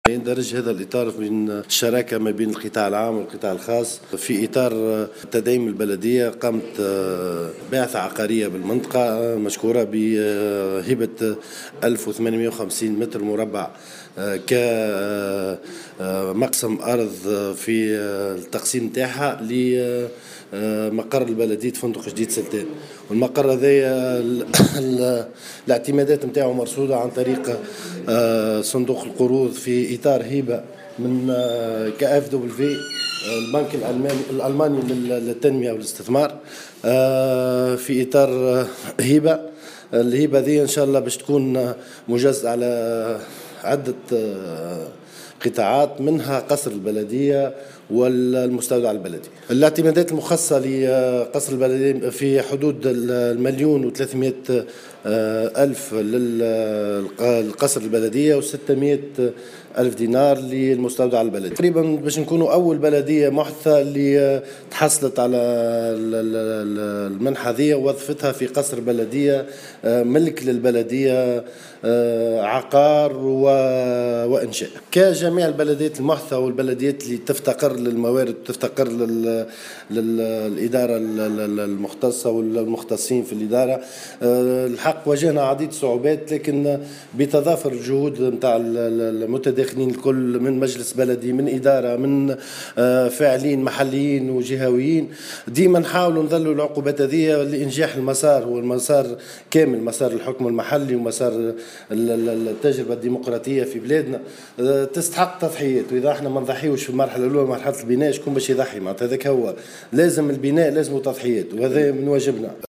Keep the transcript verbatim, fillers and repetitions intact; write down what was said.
يندرج هذا الإطار من الشراكة ما بين القطاع العام والقطاع الخاص في إطار تدعيم البلدية. قامت بعثة عقارية بالمنطقة مشكورة بهبة ألف وثمانمئة وخمسين متر مربع كمقسم أرض في التقسيم تاعها لمقر البلدية فندق جديد سلطان. والمقر هذا الاعتمادات نتاعو مرصودة عن طريق صندوق القروض في إطار هبة من كي اف دبليو البنك الألماني للتنمية والاستثمار في إطار هبة. الهبة ذي إن شاء الله باش تكون مجزأة على عدة قطاعات، منها قصر البلدية والمستودع البلدي. الاعتمادات المخصصة لقصر البلدية في حدود المليون وثلاثمائة ألف للقصر البلدية وستمائة ألف دينار للمستودع البلدي. تقريبا باش نكونوا أول بلدية محدثة اللي تحصلت على المنحة ذي ووظفتها في قصر بلدية ملك للبلدية عقار وإنشاء. كجميع البلديات المحدثة والبلديات اللي تفتقر للموارد تفتقر للإدارة المختصة والمختصين في الإدارة. الحق واجهنا عديد صعوبات، لكن بتضافر الجهود نتاع المتداخلين الكل من مجلس بلدي من إدارة من فاعلين محليين وجهويين ديما نحاولوا نظلوا العقوبات هذه لإنجاح المسار. هو المسار كامل، مسار الحكم المحلي ومسار التجربة الديمقراطية في بلادنا تستحق تضحيات، وإذا احنا ما نضحيوش في المرحلة الأولى مرحلة البناء شكون باش يضحي؟ معناتها هذاك هو لازم البناء لازم تضحيات، وهذا من واجبنا.